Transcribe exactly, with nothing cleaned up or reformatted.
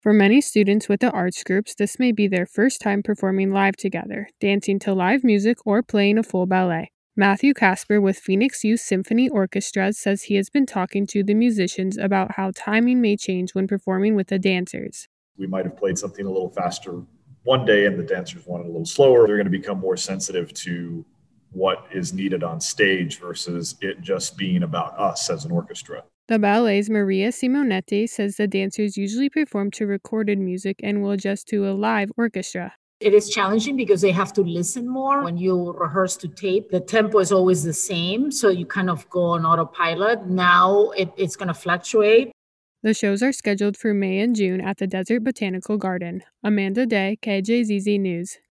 For many students with the arts groups, this may be their first time performing live together, dancing to live music or playing a full ballet. Matthew Casper with Phoenix Youth Symphony Orchestra says he has been talking to the musicians about how timing may change when performing with the dancers. We might have played something a little faster one day and the dancers wanted a little slower. They're going to become more sensitive to what is needed on stage versus it just being about us as an orchestra. The ballet's Maria Simonetti says the dancers usually perform to recorded music and will adjust to a live orchestra. It is challenging because they have to listen more. When you rehearse to tape, the tempo is always the same, so you kind of go on autopilot. Now it, it's going to fluctuate. The shows are scheduled for May and June at the Desert Botanical Garden. Amanda Day, K J Z Z News.